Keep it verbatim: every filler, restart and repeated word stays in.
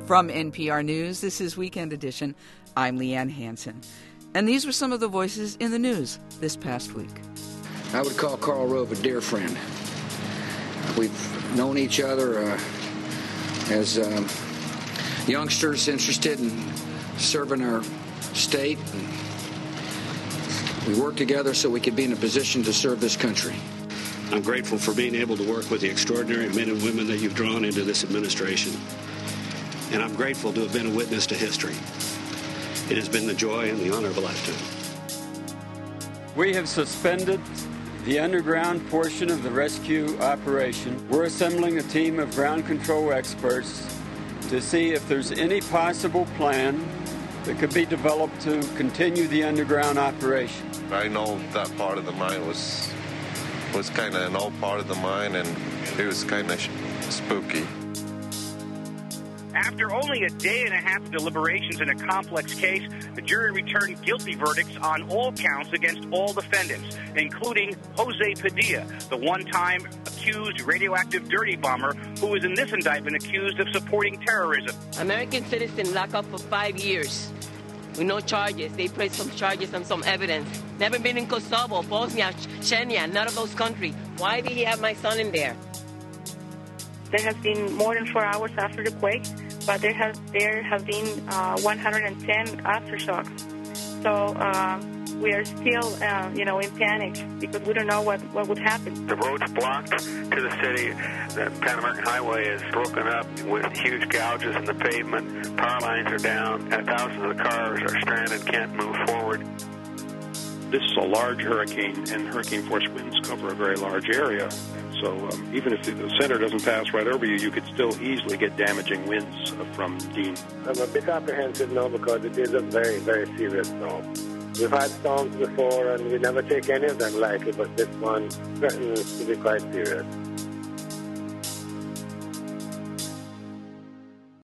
From N P R News, this is Weekend Edition. I'm Leanne Hansen. And these were some of the voices in the news this past week. I would call Karl Rove a dear friend. We've known each other uh, as um, youngsters interested in serving our state. We worked together so we could be in a position to serve this country. I'm grateful for being able to work with the extraordinary men and women that you've drawn into this administration. And I'm grateful to have been a witness to history. It has been the joy and the honor of a lifetime. We have suspended the underground portion of the rescue operation. We're assembling a team of ground control experts to see if there's any possible plan that could be developed to continue the underground operation. I know that part of the mine was was kind of an old part of the mine, and it was kind of sh- spooky. After only a day and a half of deliberations in a complex case, the jury returned guilty verdicts on all counts against all defendants, including Jose Padilla, the one-time accused radioactive dirty bomber who was in this indictment accused of supporting terrorism. American citizen locked up for five years with no charges. They placed some charges and some evidence. Never been in Kosovo, Bosnia, Chechnya, none of those countries. Why did he have my son in there? There has been more than four hours after the quake, but there have there have been uh, one hundred ten aftershocks. So uh, we are still, uh, you know, in panic because we don't know what, what would happen. The road's blocked to the city. The Pan American Highway is broken up with huge gouges in the pavement. Power lines are down, and thousands of cars are stranded, can't move forward. This is a large hurricane, and hurricane force winds cover a very large area. So um, even if the center doesn't pass right over you, you could still easily get damaging winds uh, from Dean. I'm a bit apprehensive now because it is a very, very serious storm. We've had storms before and we never take any of them lightly, but this one threatens to be quite serious.